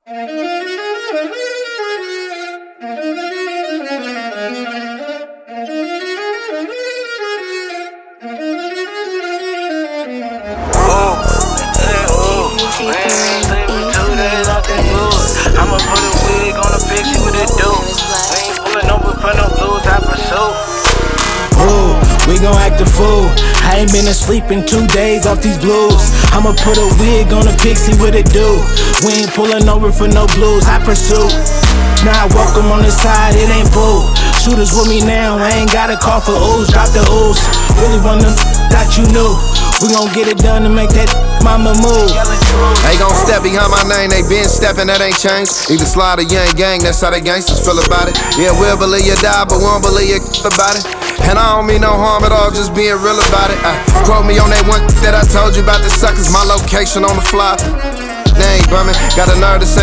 I'ma put a wig on a bitch, see what it do. We ain't pulling over for no blues, I pursue. Ooh, we gon' act a fool. I ain't been asleep in 2 days off these blues. I'ma put a wig on a pig, see what it do. We ain't pulling over for no blues, I pursue. Now I welcome on the side, it ain't boo. Shooters with me now, I ain't gotta call for ooze. Drop the ooze, really want them that you knew. We gon' get it done and make that mama move. They gon' step behind my name, they been steppin', that ain't changed. Either slide or you ain't gang, that's how the gangsters feel about it. Yeah, we'll believe you die, but we won't believe you about it. And I don't mean no harm at all, just being real about it. Quote me on that one that I told you about the suckers, my location on the fly. They ain't bumming, got a nerve to say